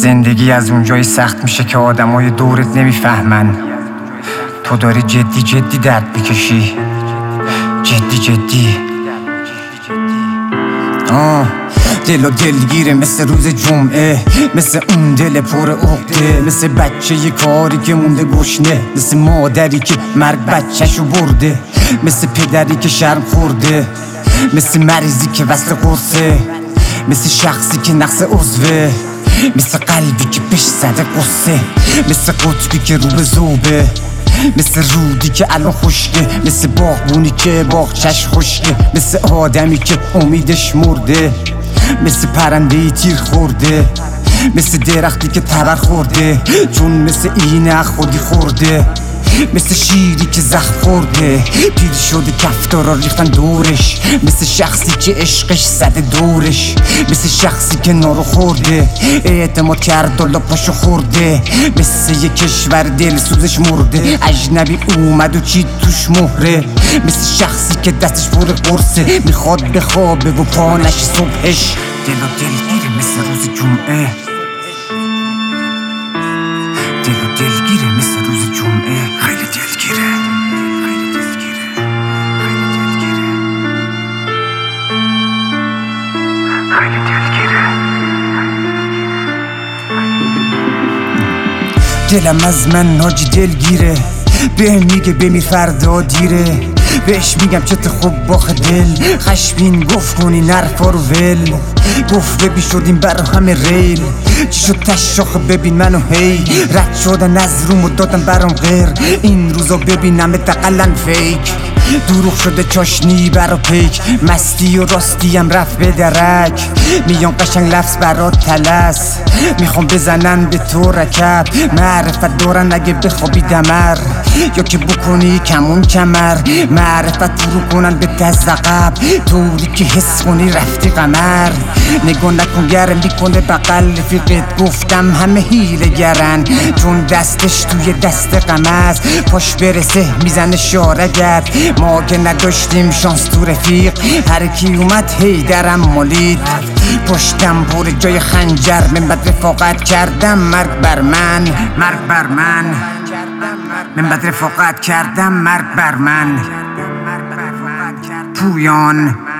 زندگی از اونجایی سخت میشه که آدمای دورت نمیفهمن. تو داری جدی جدی درد میکشی، جدی جدی. دل و دلگیره مثل روز جمعه، مثل اون دل پر عقده، مثل بچه یه کاری که مونده گشنه، مثل مادری که مرگ بچه‌شو برده، مثل پدری که شرم خورده، مثل مریضی که وصل قرصه، مثل شخصی که نقص عضوه، مثل قلبی که بهش زده قصه، مثل قطبی که رو به ذوبه، مثل رودی که الان خشکه، مثل باغبونی که باغچش خشکه، مثل آدمی که امیدش مرده، مثل پرنده‌ای تیر خورده، مثل درختی که تبر خورده چون مثل اینه خودی خورده، مثل شیری که زخم خورده پیر شده کفتارا ریختن دورش، مثل شخصی که عشقش زده دورش، مثل شخصی که نارو خورده اعتماد کرد و پاشو خورده، مثل یه کشور دل سوزش مرده اجنبی اومد و چی توش مهره، مثل شخصی که دستش پر قرصه میخواد بخوابه و پانش صبحش. دل و دلگیره مثل روز جمعه، دل و دلگیره مثل روز جمعه، خیلی دلگیره، خیلی دلگیره، خیلی دلگیره، خیلی دلگیره. دلم از من ناجی دلگیره، بهم میگه بمیر فردا دیره، بهش میگم چه خوب باخ دل، خشمین گفت کنی نرفا رو ول، گفت ببین شدیم برا همه ریل، چی شد تشاخ ببین منو هی، رد شدن از روم و دادم برام غیر، این روزا ببینم دقلن فیک، دروغ شده چاشنی برا پیک، مستی و راستی هم رفت به درک، میان قشنگ لفظ برات تلس، میخوام بزنن به تو رکب، معرفت دارن اگه بخوابی دمر، یا که بکنی کمون کمر، معرفت فرو کنن به دست عقب، طوری که حس کنی رفتی قمر، نگاه نکن گرم میکنه بغل رفیقت، گفتم همه حیله گرن چون دستش توی دست غمز، پاش برسه میزنه شارگت، ما که نداشتیم شانس تو رفیق، هر کی اومد هی درم مالید، پشتم پر جای خنجر، من بد رفاقت کردم مرگ بر من، مرگ بر من، من بد رفاقت کردم مرگ بر من. پویان